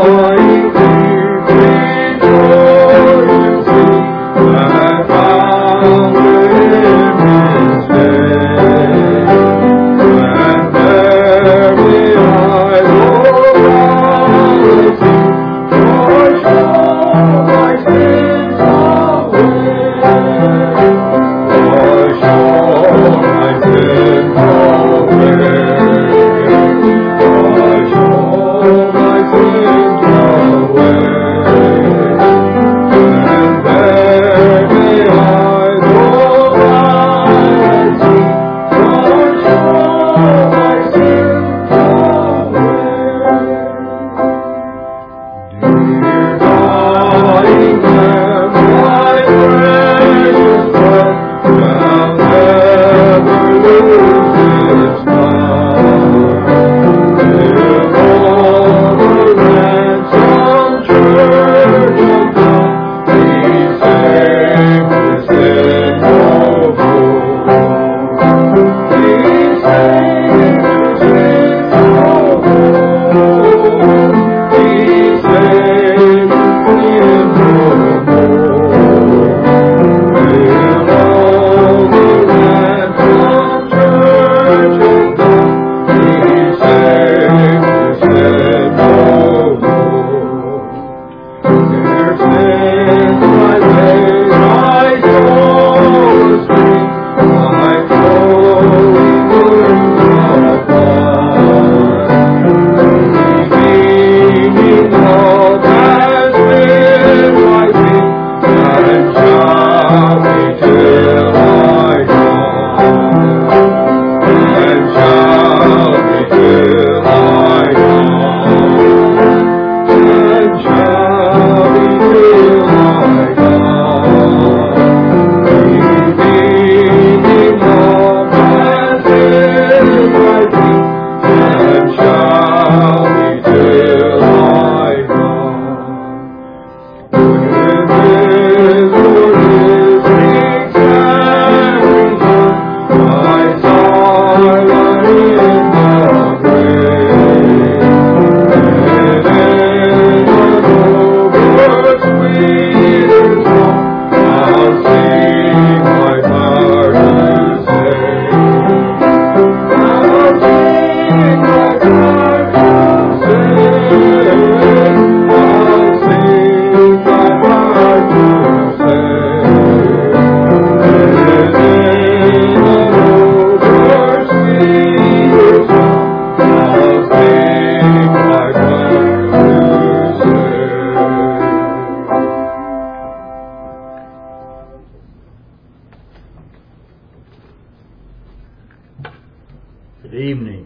Good evening.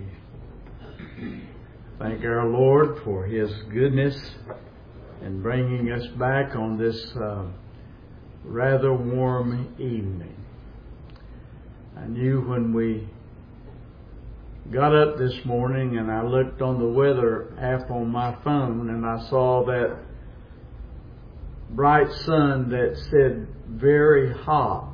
We thank our Lord for His goodness in bringing us back on this rather warm evening. I knew when we got up this morning and I looked on the weather app on my phone and I saw that bright sun that said very hot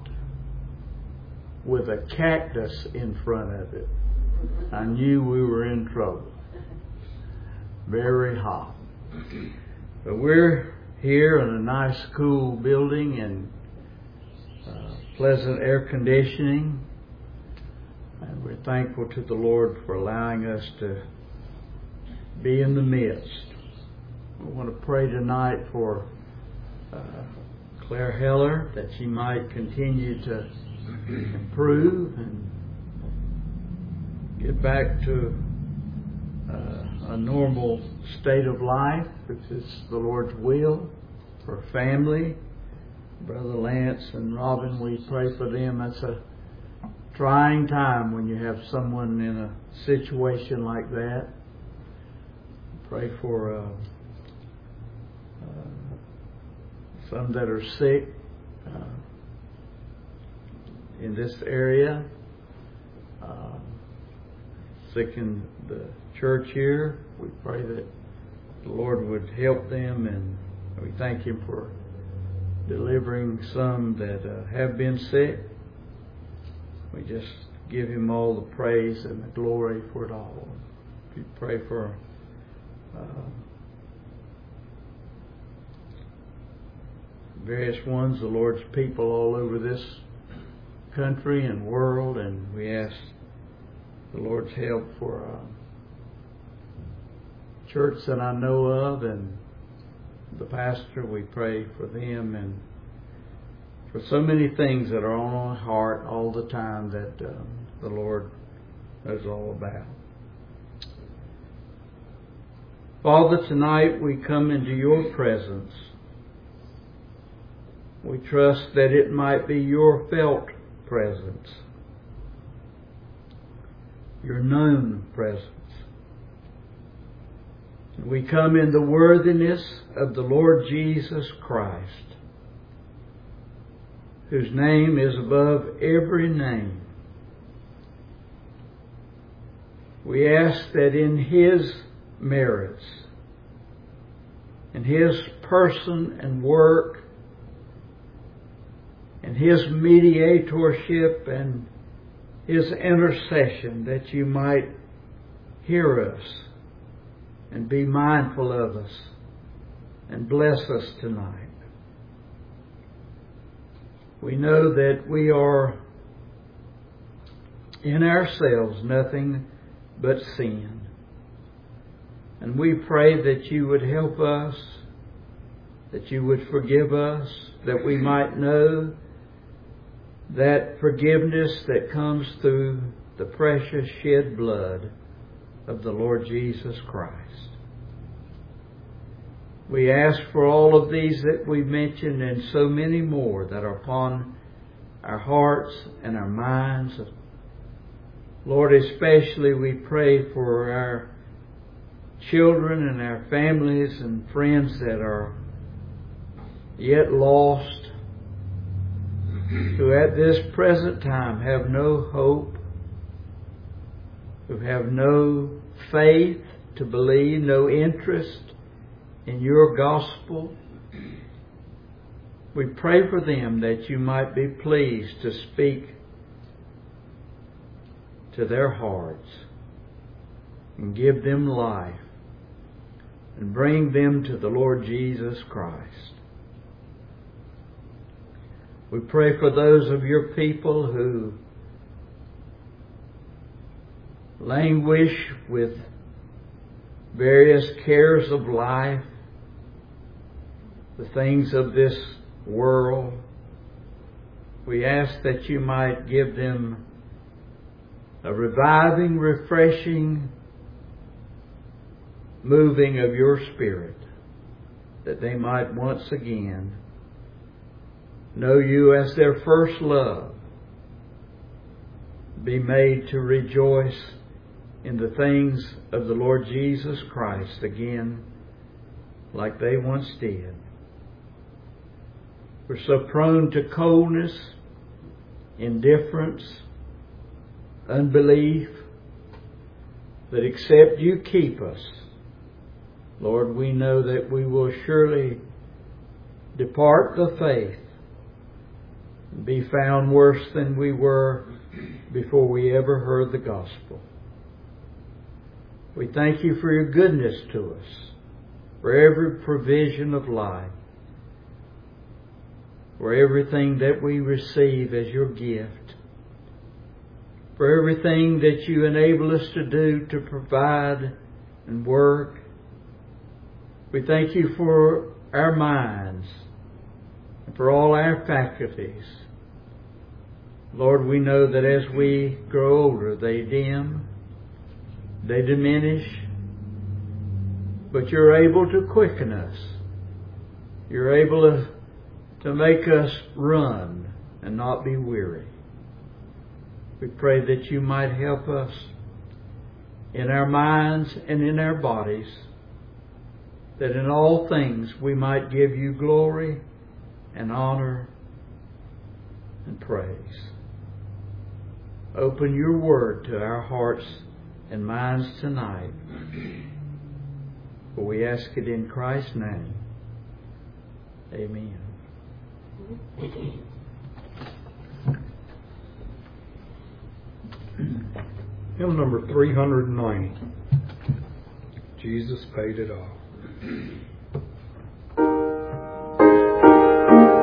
with a cactus in front of it. I knew we were in trouble. Very hot. But we're here in a nice cool building and pleasant air conditioning. And we're thankful to the Lord for allowing us to be in the midst. We want to pray tonight for Claire Heller, that she might continue to improve and get back to a normal state of life, which is the Lord's will for her family. Brother Lance and Robin, we pray for them. That's a trying time when you have someone in a situation like that. Pray for some that are sick in this area, sick in the church here. We pray that the Lord would help them, and we thank Him for delivering some that have been sick. We just give Him all the praise and the glory for it all. We pray for various ones, the Lord's people all over this country and world, and we ask the Lord's help for a church that I know of, and the pastor. We pray for them and for so many things that are on our heart all the time that the Lord knows all about. Father, tonight we come into your presence. We trust that it might be your felt presence, your known presence. We come in the worthiness of the Lord Jesus Christ, whose name is above every name. We ask that in His merits, in His person and work, and His mediatorship and His intercession, that you might hear us and be mindful of us and bless us tonight. We know that we are in ourselves nothing but sin. And we pray that you would help us, that you would forgive us, that we might know that forgiveness that comes through the precious shed blood of the Lord Jesus Christ. We ask for all of these that we mentioned and so many more that are upon our hearts and our minds. Lord, especially we pray for our children and our families and friends that are yet lost, who at this present time have no hope, who have no faith to believe, no interest in your gospel. We pray for them that you might be pleased to speak to their hearts and give them life and bring them to the Lord Jesus Christ. We pray for those of your people who languish with various cares of life, the things of this world. We ask that you might give them a reviving, refreshing moving of your Spirit, that they might once again know you as their first love, be made to rejoice in the things of the Lord Jesus Christ again, like they once did. We're so prone to coldness, indifference, unbelief, that except you keep us, Lord, we know that we will surely depart the faith and be found worse than we were before we ever heard the gospel. We thank you for your goodness to us, for every provision of life, for everything that we receive as your gift, for everything that you enable us to do to provide and work. We thank you for our minds and for all our faculties. Lord, we know that as we grow older, they dim, they diminish, but you're able to quicken us. You're able to make us run and not be weary. We pray that you might help us in our minds and in our bodies, that in all things we might give you glory and honor and praise. Open your word to our hearts and minds tonight, for we ask it in Christ's name. Amen. Hymn number 390. Jesus paid it all.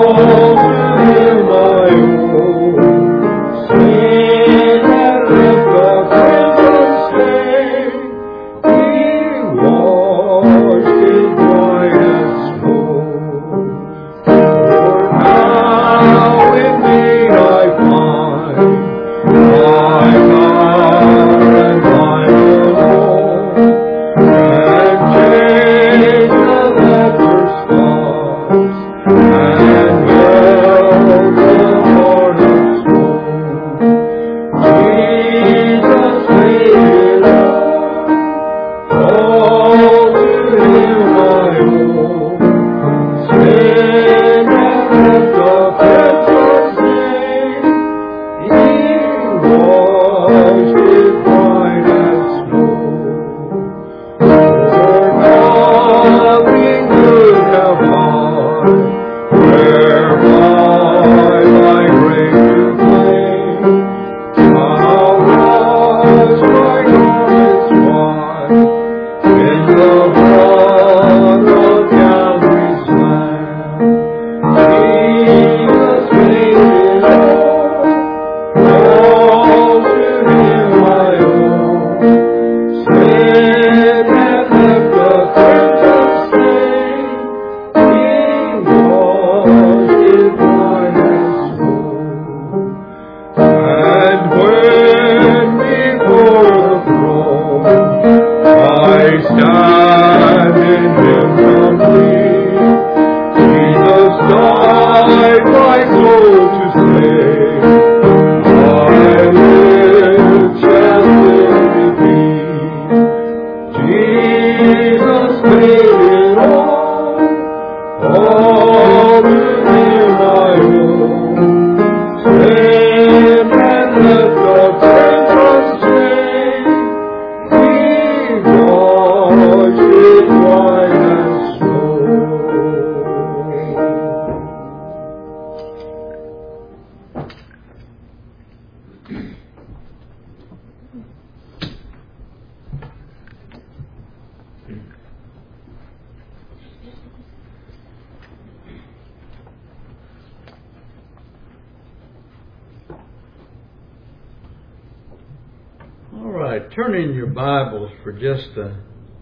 Turn in your Bibles for just a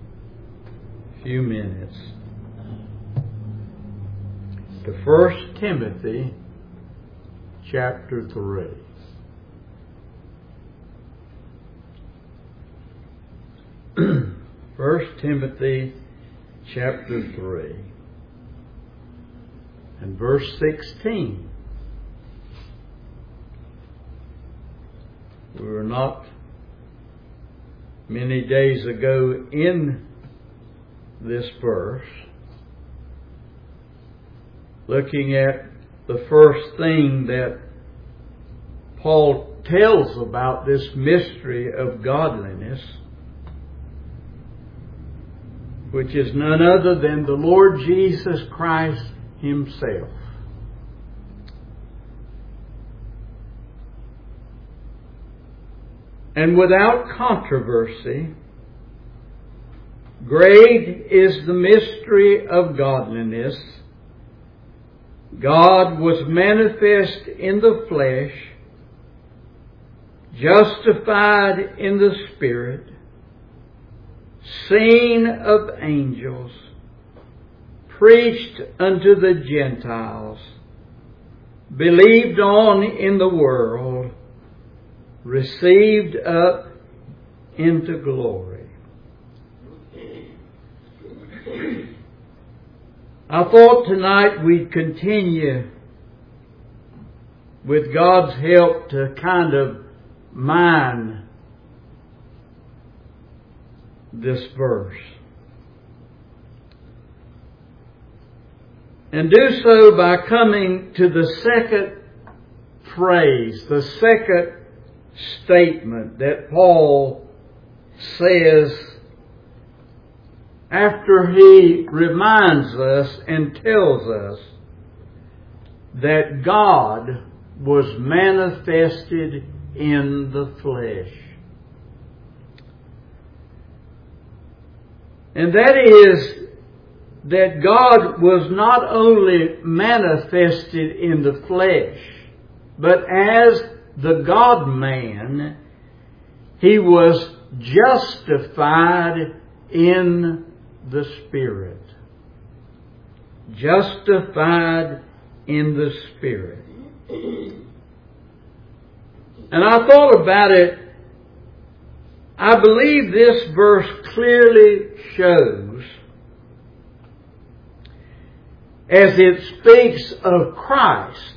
few minutes to 1 Timothy chapter 3. First Timothy chapter 3 and verse 16. We were not many days ago in this verse, looking at the first thing that Paul tells about this mystery of godliness, which is none other than the Lord Jesus Christ Himself. And without controversy, great is the mystery of godliness. God was manifest in the flesh, justified in the Spirit, seen of angels, preached unto the Gentiles, believed on in the world, received up into glory. I thought tonight we'd continue with God's help to kind of mine this verse. And do so by coming to the second phrase, the second statement that Paul says after he reminds us and tells us that God was manifested in the flesh. And that is that God was not only manifested in the flesh, but as the God-man, He was justified in the Spirit. Justified in the Spirit. And I thought about it. I believe this verse clearly shows, as it speaks of Christ,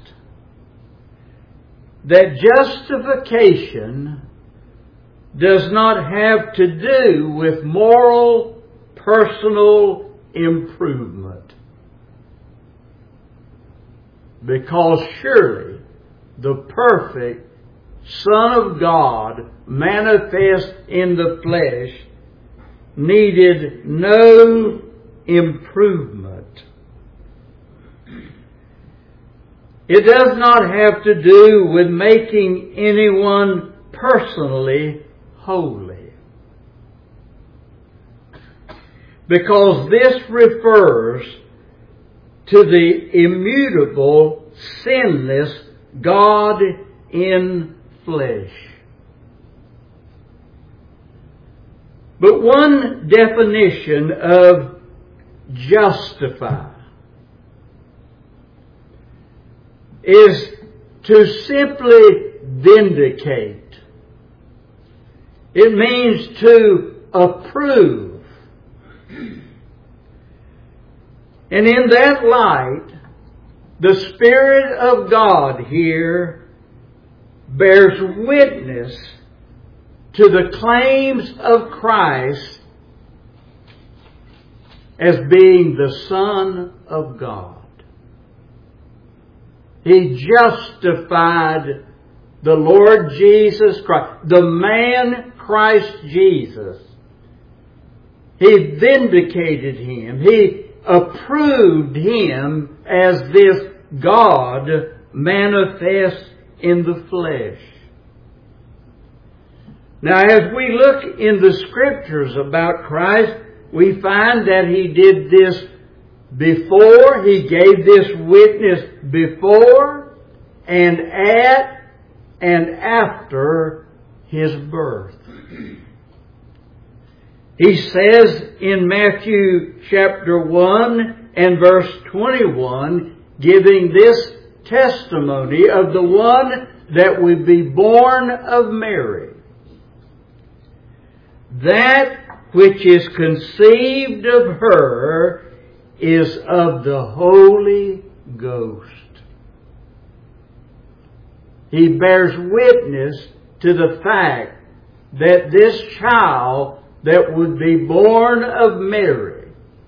that justification does not have to do with moral, personal improvement. Because surely the perfect Son of God, manifest in the flesh, needed no improvement. It does not have to do with making anyone personally holy. Because this refers to the immutable, sinless God in flesh. But one definition of justify is to simply vindicate. It means to approve. And in that light, the Spirit of God here bears witness to the claims of Christ as being the Son of God. He justified the Lord Jesus Christ, the man Christ Jesus. He vindicated Him. He approved Him as this God manifest in the flesh. Now, as we look in the Scriptures about Christ, we find that He did this before, He gave this witness before and at and after His birth. He says in Matthew chapter 1 and verse 21, giving this testimony of the one that would be born of Mary, that which is conceived of her is of the Holy Ghost. He bears witness to the fact that this child that would be born of Mary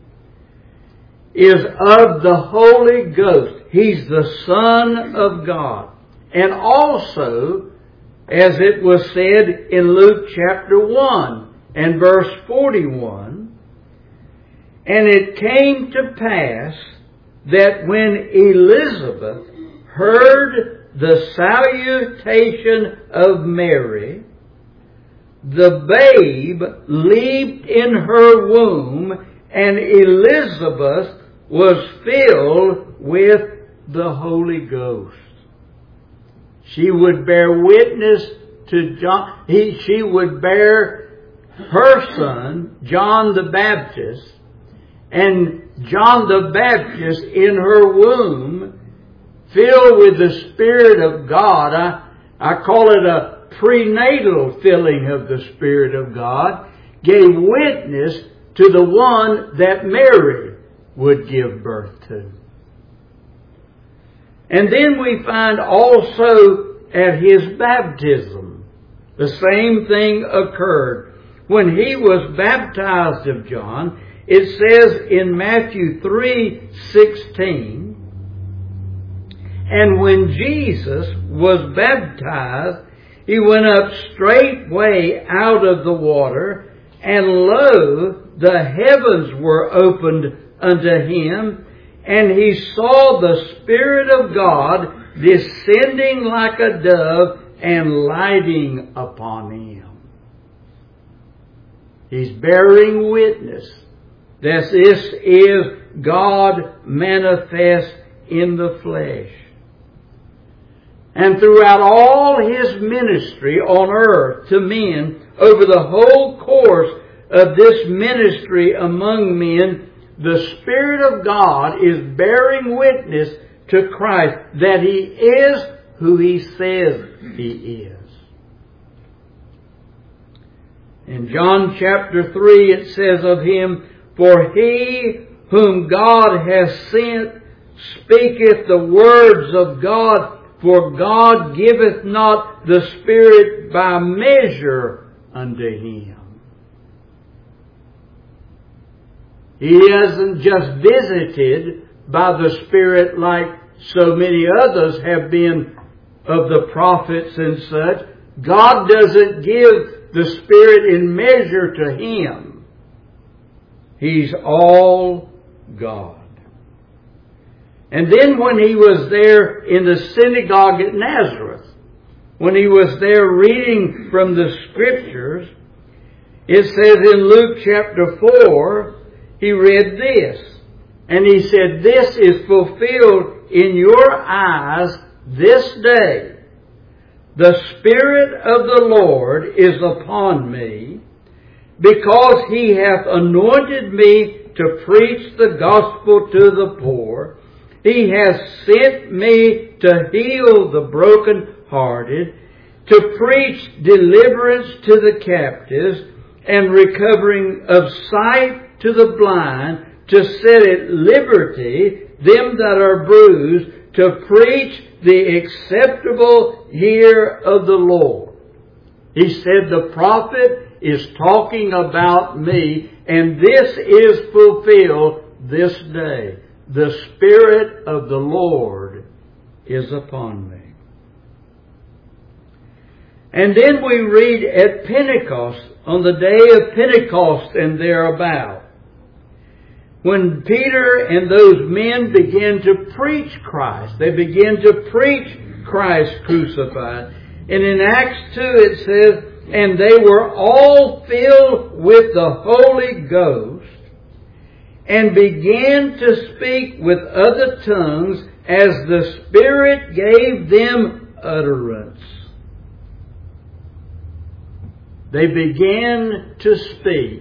is of the Holy Ghost. He's the Son of God. And also, as it was said in Luke chapter 1 and verse 41, and it came to pass that when Elizabeth heard the salutation of Mary, the babe leaped in her womb, and Elizabeth was filled with the Holy Ghost. She would bear witness to John. She would bear her son, John the Baptist, and John the Baptist in her womb, filled with the Spirit of God. I call it a prenatal filling of the Spirit of God, gave witness to the one that Mary would give birth to. And then we find also at His baptism, the same thing occurred. When He was baptized of John, it says in Matthew 3:16, and when Jesus was baptized, He went up straightway out of the water, and lo, the heavens were opened unto Him, and He saw the Spirit of God descending like a dove and lighting upon Him. He's bearing witness that this is God manifest in the flesh. And throughout all His ministry on earth to men, over the whole course of this ministry among men, the Spirit of God is bearing witness to Christ that He is who He says He is. In John chapter 3 it says of Him, "For He whom God has sent speaketh the words of God, for God giveth not the Spirit by measure unto Him." He isn't just visited by the Spirit like so many others have been of the prophets and such. God doesn't give the Spirit in measure to Him. He's all God. And then when He was there in the synagogue at Nazareth, when He was there reading from the Scriptures, it says in Luke chapter 4, He read this, and He said, "This is fulfilled in your eyes this day. The Spirit of the Lord is upon me, because He hath anointed me to preach the gospel to the poor. He hath sent me to heal the brokenhearted, to preach deliverance to the captives, and recovering of sight to the blind, to set at liberty them that are bruised, to preach the acceptable year of the Lord." He said, the prophet is talking about me, and this is fulfilled this day. The Spirit of the Lord is upon me. And then we read at Pentecost, on the day of Pentecost and thereabout, when Peter and those men began to preach Christ. They began to preach Christ crucified. And in Acts 2 it says, "And they were all filled with the Holy Ghost, and began to speak with other tongues as the Spirit gave them utterance." They began to speak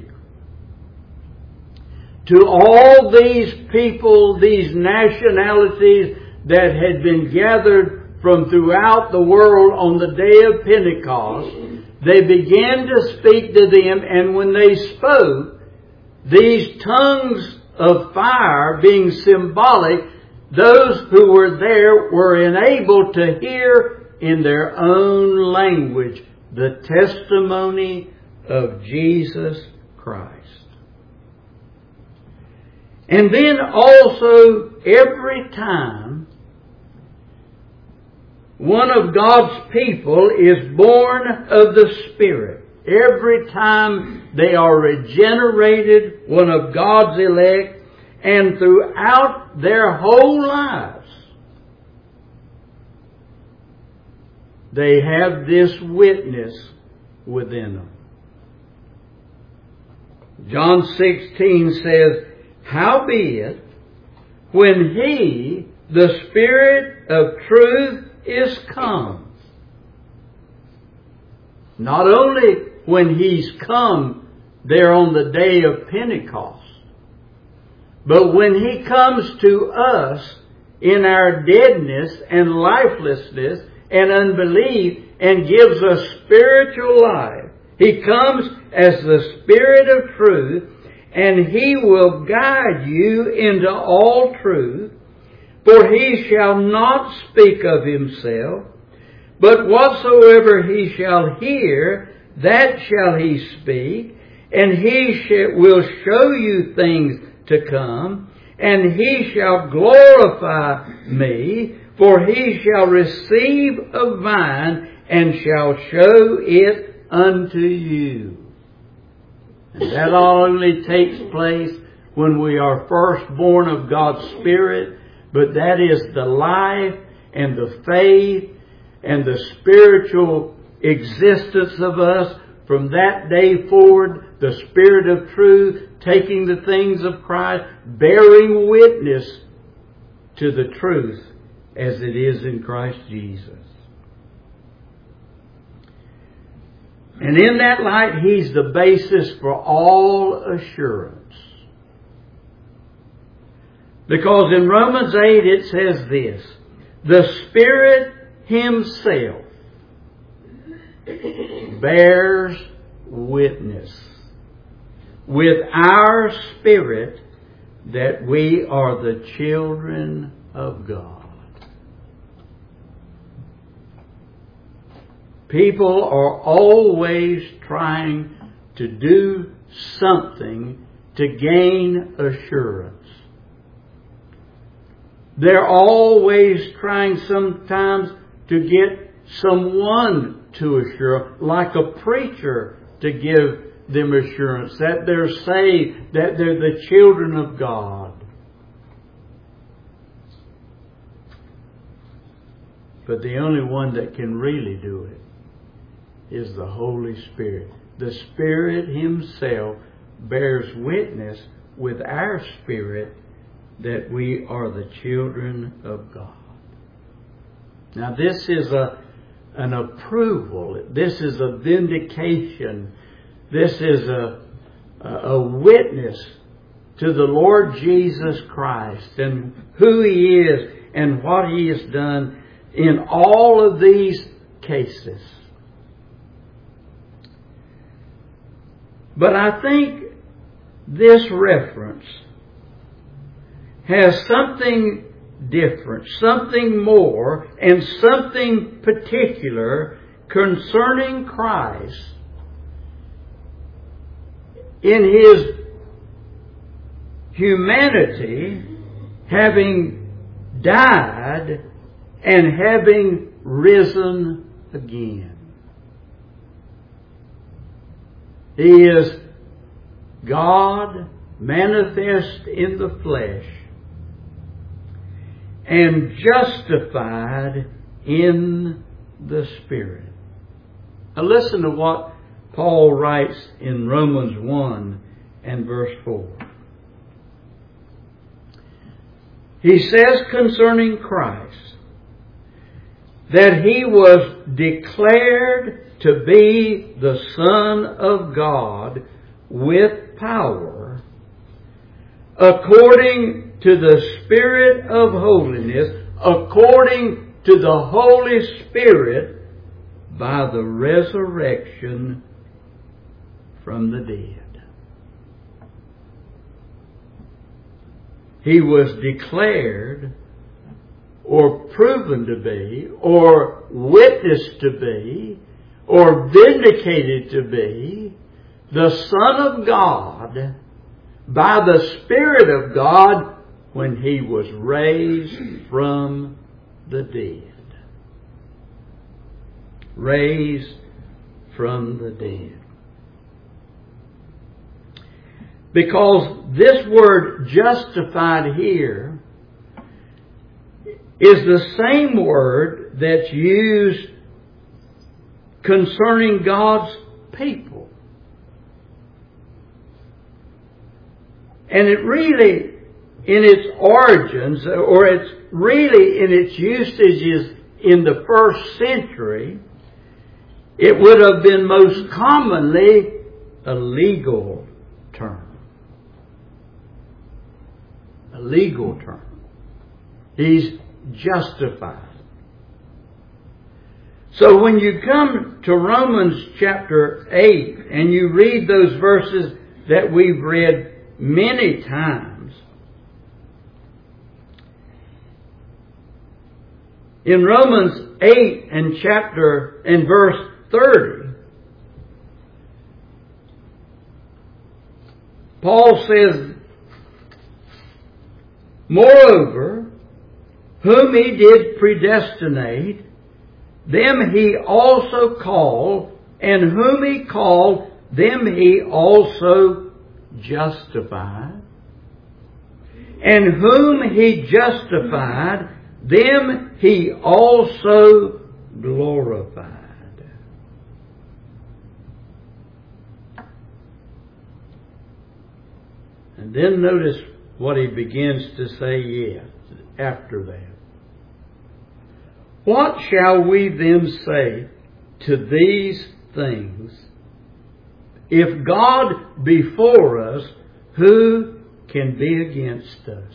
to all these people, these nationalities that had been gathered from throughout the world on the day of Pentecost. They began to speak to them, and when they spoke, these tongues of fire being symbolic, those who were there were enabled to hear in their own language the testimony of Jesus Christ. And then also, every time one of God's people is born of the Spirit, every time they are regenerated, one of God's elect, and throughout their whole lives, they have this witness within them. John 16 says, "Howbeit, when He, the Spirit of truth, is come." Not only when He's come there on the day of Pentecost, but when He comes to us in our deadness and lifelessness and unbelief and gives us spiritual life. He comes as the Spirit of truth, and He will guide you into all truth. For He shall not speak of Himself, but whatsoever He shall hear, that shall He speak, and He will show you things to come, and He shall glorify Me, for He shall receive of mine, and shall show it unto you. And that only takes place when we are first born of God's Spirit, but that is the life and the faith and the spiritual existence of us from that day forward, the Spirit of truth taking the things of Christ, bearing witness to the truth as it is in Christ Jesus. And in that light, He's the basis for all assurance. Because in Romans 8 it says this, the Spirit Himself bears witness with our spirit that we are the children of God. People are always trying to do something to gain assurance. They're always trying sometimes to get someone to assure, like a preacher, to give them assurance that they're saved, that they're the children of God. But the only one that can really do it is the Holy Spirit. The Spirit Himself bears witness with our spirit that we are the children of God. Now this is an approval. This is a vindication. This is a witness to the Lord Jesus Christ and who He is and what He has done in all of these cases. But I think this reference has something different, something more, and something particular concerning Christ in His humanity, having died and having risen again. He is God manifest in the flesh and justified in the Spirit. Now listen to what Paul writes in Romans 1 and verse 4. He says concerning Christ that He was declared to be the Son of God with power, according to the Spirit of holiness, according to the Holy Spirit, by the resurrection from the dead. He was declared or proven to be or witnessed to be or vindicated to be the Son of God by the Spirit of God when He was raised from the dead. Raised from the dead. Because this word justified here is the same word that's used concerning God's people. And it really, in its origins, or it's really in its usages in the first century, it would have been most commonly a legal term. A legal term. He's justified. So when you come to Romans chapter 8 and you read those verses that we've read many times, in Romans 8 and verse 30, Paul says, moreover, whom He did predestinate, them He also called, and whom He called, them He also justified. And whom He justified, them He also glorified. And then notice what he begins to say after that. What shall we then say to these things? If God be for us, who can be against us?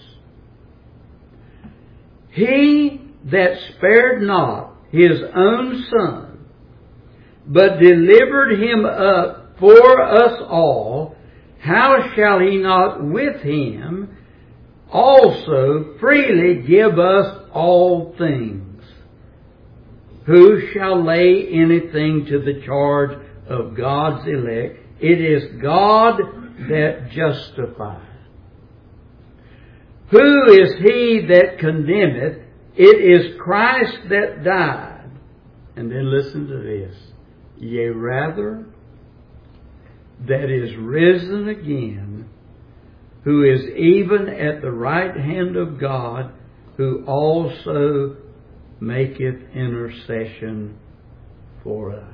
He that spared not his own Son, but delivered him up for us all, how shall he not with him also freely give us all things? Who shall lay anything to the charge of God's elect? It is God that justifieth. Who is he that condemneth? It is Christ that died. And then listen to this. Yea, rather, that is risen again, who is even at the right hand of God, who also maketh intercession for us.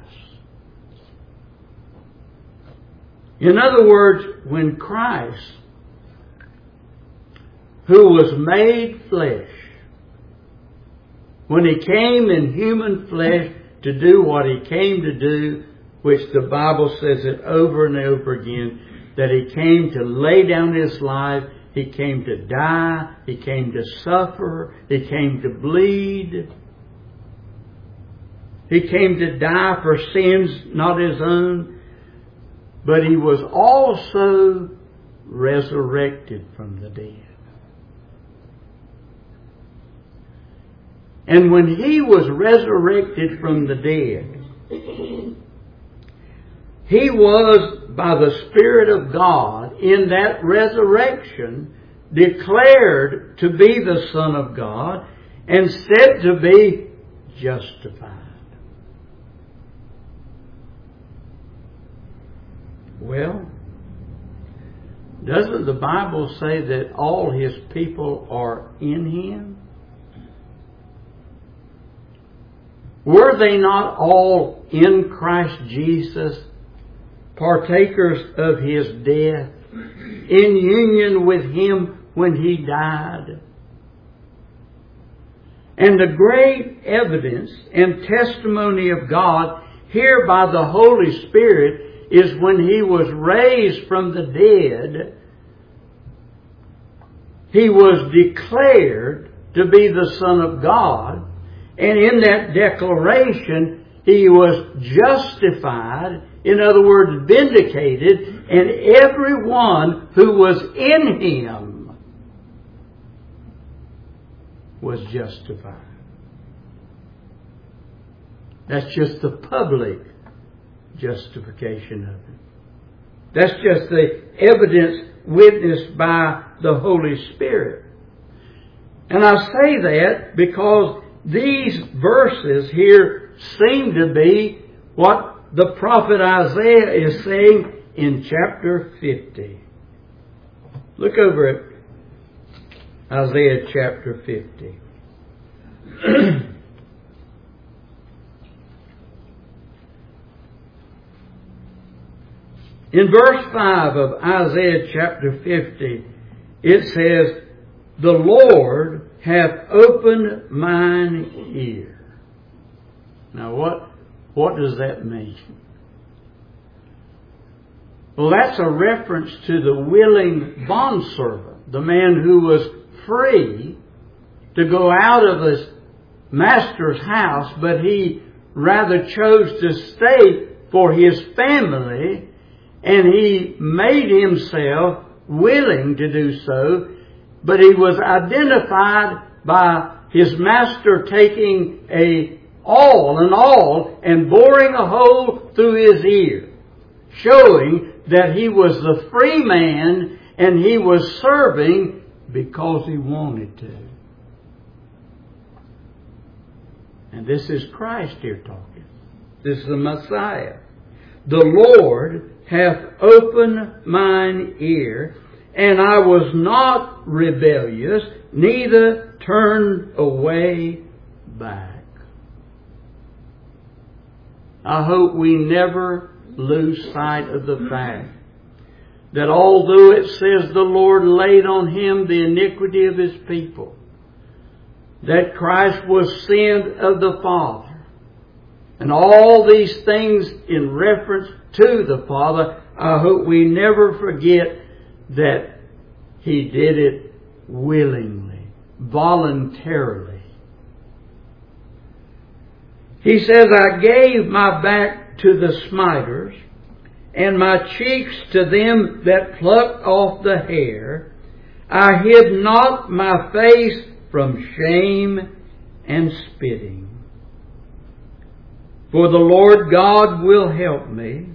In other words, when Christ, who was made flesh, when he came in human flesh to do what he came to do, which the Bible says it over and over again, that he came to lay down his life, he came to die, he came to suffer, he came to bleed. He came to die for sins not his own, but he was also resurrected from the dead. And when he was resurrected from the dead, he was, by the Spirit of God, in that resurrection, declared to be the Son of God and said to be justified. Well, doesn't the Bible say that all His people are in Him? Were they not all in Christ Jesus, partakers of His death, in union with Him when He died? And the great evidence and testimony of God here by the Holy Spirit is when He was raised from the dead, He was declared to be the Son of God. And in that declaration, He was justified, in other words, vindicated, and everyone who was in Him was justified. That's just the public justification of it. That's just the evidence witnessed by the Holy Spirit. And I say that because these verses here seem to be what the prophet Isaiah is saying in chapter 50. Look over at Isaiah chapter 50. In verse 5 of Isaiah chapter 50, it says, "The Lord hath opened mine ear." Now what does that mean? Well, that's a reference to the willing bondservant, the man who was free to go out of his master's house, but he rather chose to stay for his family, and he made himself willing to do so, but he was identified by his master taking an awl and boring a hole through his ear, showing that he was the free man and he was serving because he wanted to. And this is Christ here talking. This is the Messiah. "The Lord hath opened mine ear, and I was not rebellious, neither turned away back." I hope we never lose sight of the fact that although it says the Lord laid on Him the iniquity of His people, that Christ was sin of the Father, and all these things in reference to the Father, I hope we never forget that He did it willingly, voluntarily. He says, I gave my back to the smiters, and my cheeks to them that plucked off the hair. I hid not my face from shame and spitting. For the Lord God will help me.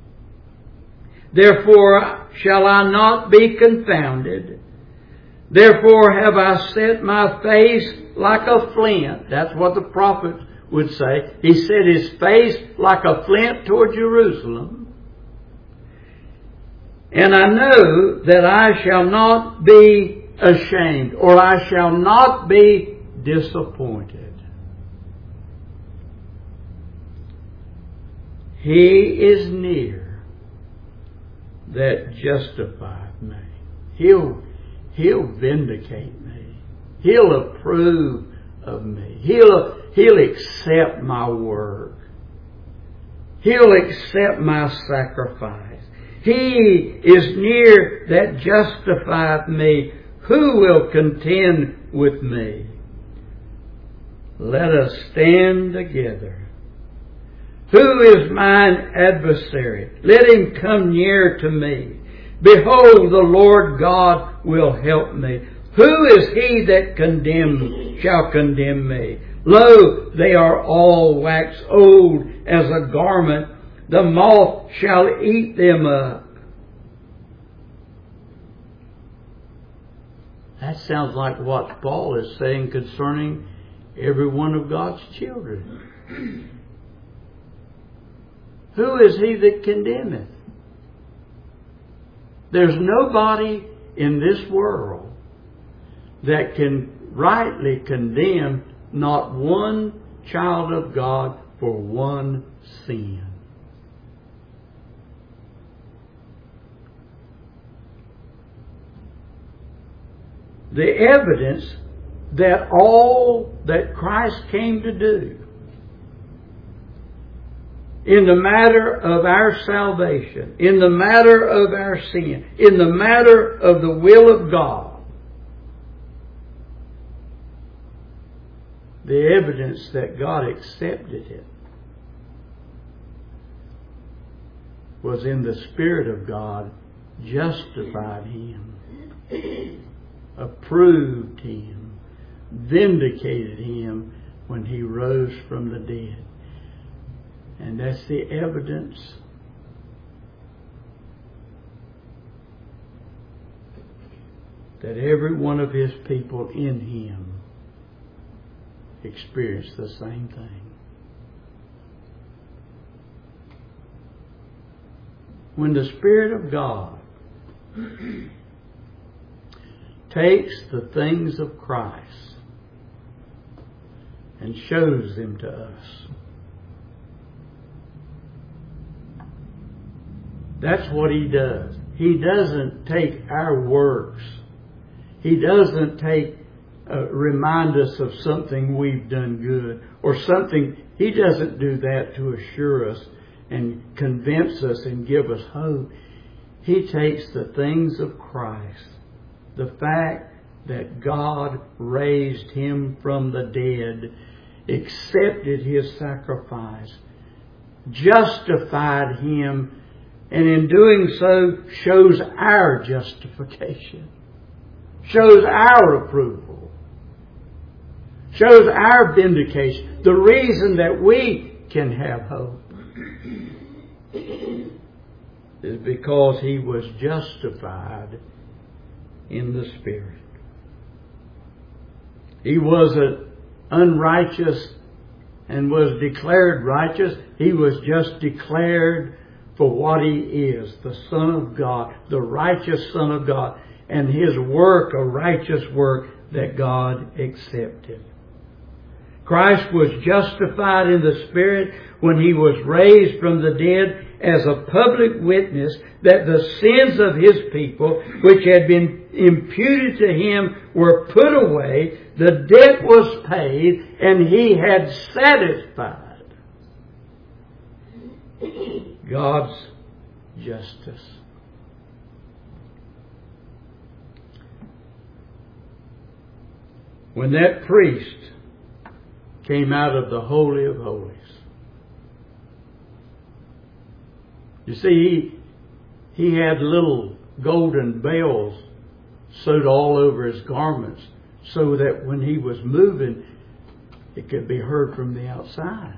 Therefore shall I not be confounded. Therefore have I set my face like a flint. That's what the prophet would say. He set his face like a flint toward Jerusalem. And I know that I shall not be ashamed, or I shall not be disappointed. He is near that justifieth me. He'll vindicate me. He'll approve of me. He'll accept my work. He'll accept my sacrifice. He is near that justifieth me. Who will contend with me? Let us stand together. Who is mine adversary? Let him come near to me. Behold, the Lord God will help me. Who is he that shall condemn me? Lo, they are all waxed old as a garment. The moth shall eat them up. That sounds like what Paul is saying concerning every one of God's children. Who is he that condemneth? There's nobody in this world that can rightly condemn not one child of God for one sin. The evidence that all that Christ came to do in the matter of our salvation, in the matter of our sin, in the matter of the will of God, the evidence that God accepted it was in the Spirit of God justified Him, approved Him, vindicated Him when He rose from the dead. And that's the evidence that every one of His people in Him experienced the same thing. When the Spirit of God takes the things of Christ and shows them to us, that's what He does. He doesn't take our works. He doesn't remind us of something we've done good or something. He doesn't do that to assure us and convince us and give us hope. He takes the things of Christ, the fact that God raised Him from the dead, accepted His sacrifice, justified Him, and in doing so shows our justification, shows our approval, shows our vindication, the reason that we can have hope is because He was justified in the Spirit. He wasn't unrighteous and was declared righteous. He was just declared for what He is, the Son of God, the righteous Son of God, and His work, a righteous work that God accepted. Christ was justified in the Spirit when He was raised from the dead, as a public witness that the sins of His people, which had been imputed to Him, were put away, the debt was paid, and He had satisfied God's justice. When that priest came out of the Holy of Holies, you see, he had little golden bells sewed all over his garments so that when he was moving, it could be heard from the outside.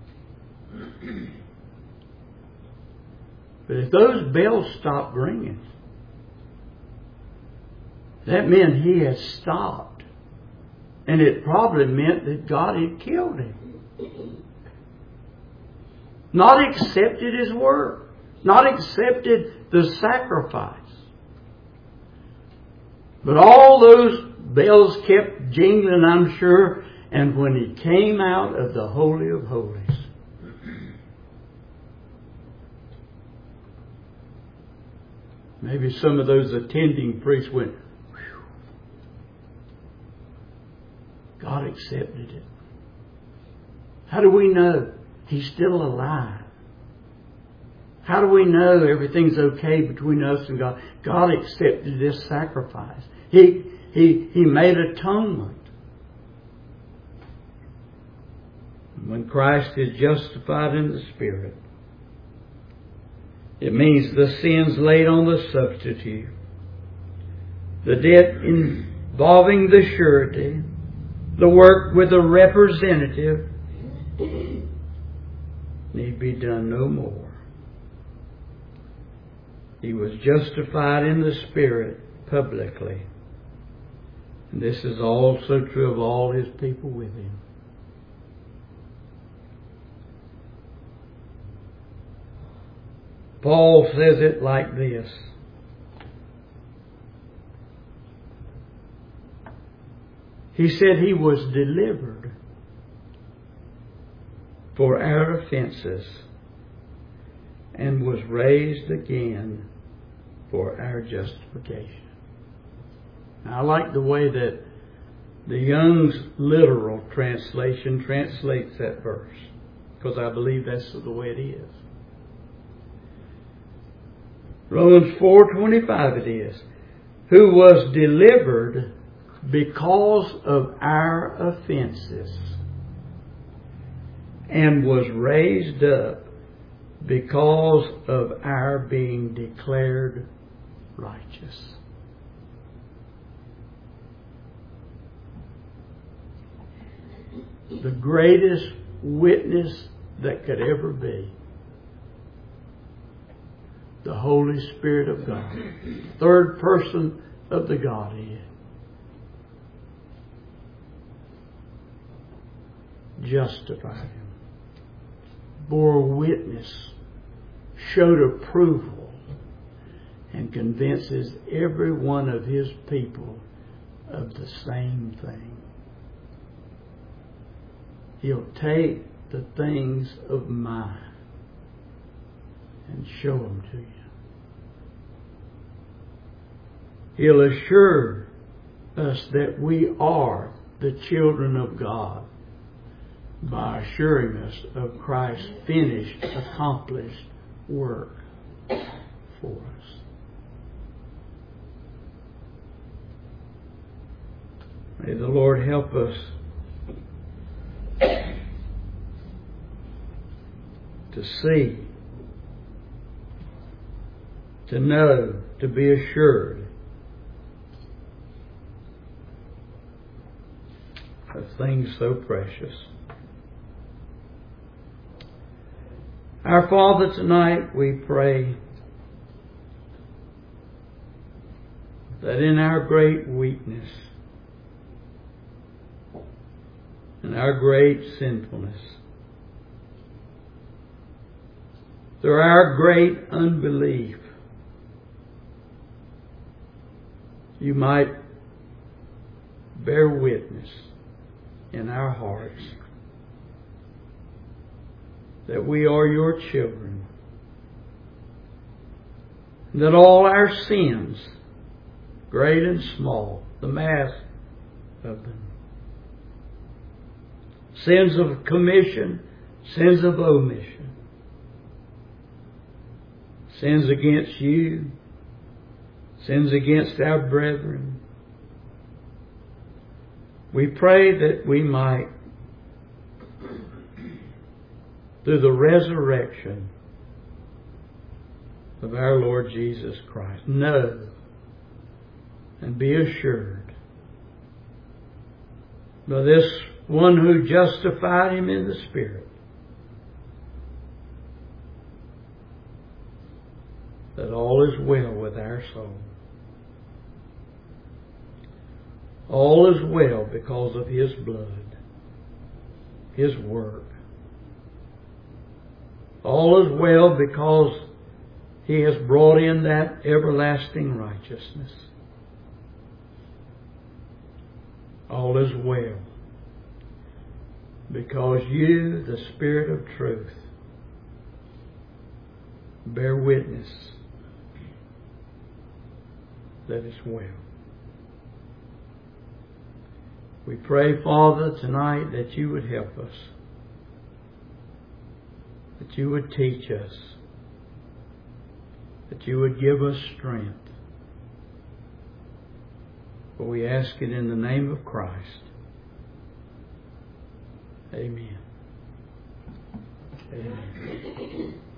But if those bells stopped ringing, that meant he had stopped. And it probably meant that God had killed him. Not accepted his work. Not accepted the sacrifice. But all those bells kept jingling, I'm sure. And when he came out of the Holy of Holies, maybe some of those attending priests went, whew. God accepted it. How do we know He's still alive? How do we know everything's okay between us and God? God accepted this sacrifice. He made atonement. When Christ is justified in the Spirit, it means the sins laid on the substitute, the debt involving the surety, the work with the representative need be done no more. He was justified in the Spirit publicly. And this is also true of all His people with Him. Paul says it like this. He said He was delivered for our offenses and was raised again for our justification. Now, I like the way that the Young's literal translation translates that verse, because I believe that's the way it is. Romans 4:25 it is, who was delivered because of our offenses and was raised up because of our being declared righteous. The greatest witness that could ever be, the Holy Spirit of God, third person of the Godhead, justified him, bore witness, showed approval, and convinces every one of His people of the same thing. He'll take the things of mine and show them to you. He'll assure us that we are the children of God by assuring us of Christ's finished, accomplished work for us. May the Lord help us to see, to know, to be assured of things so precious. Our Father, tonight we pray that in our great weakness and our great sinfulness, through our great unbelief, You might bear witness in our hearts that we are Your children that all our sins, great and small, the mass of them, sins of commission, sins of omission, sins against you, sins against our brethren, we pray that we might, through the resurrection of our Lord Jesus Christ, know and be assured by this one who justified him in the Spirit, that all is well with our soul. All is well because of His blood, His work. All is well because He has brought in that everlasting righteousness. All is well because you, the Spirit of truth, bear witness that it's well. We pray, Father, tonight that you would help us, that you would teach us, that you would give us strength. For we ask it in the name of Christ. Amen. Amen.